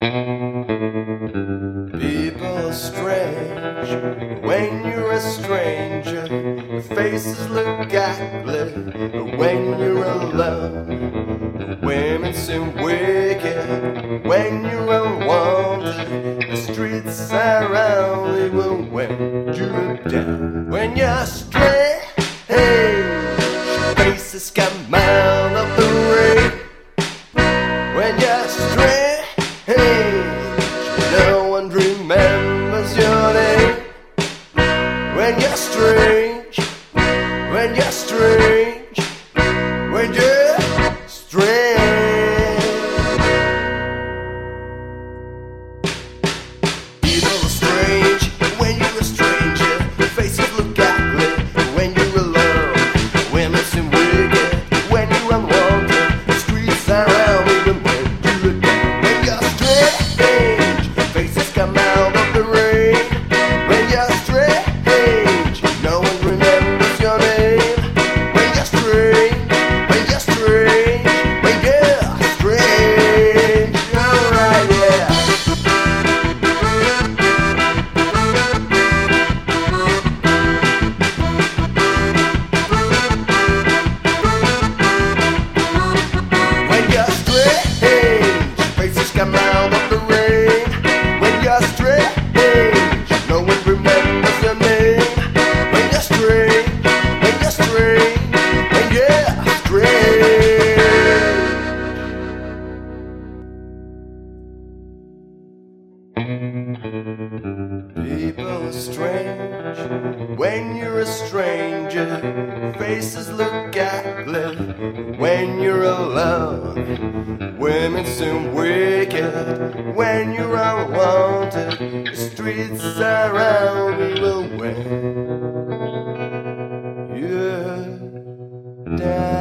People are strange when you're a stranger. Your faces look ugly when you're alone. Women seem wicked when you're unwanted. The streets around you will wear you down. When you're strange, your faces come out of the rain. When you're strange, no one remembers your name. When you're strange, when you're strange, when you're strange. People are strange when you're a stranger. Your faces look ugly when you're alone. Women seem wicked when you're unwanted. The streets around even when you look down. When you're strange, faces come out of the rain. When you're strange, no one remembers your name. When you're strange, when you're strange, when you're strange. Alright, yeah. When you're strange, faces come out of the rain. When you're strange, no one remembers your name. When you're strange, when you're strange, when you're strange. People are strange when you're a stranger. Faces look ugly when you're alone. Women seem wicked when you're unwanted. The streets around you will wear you down.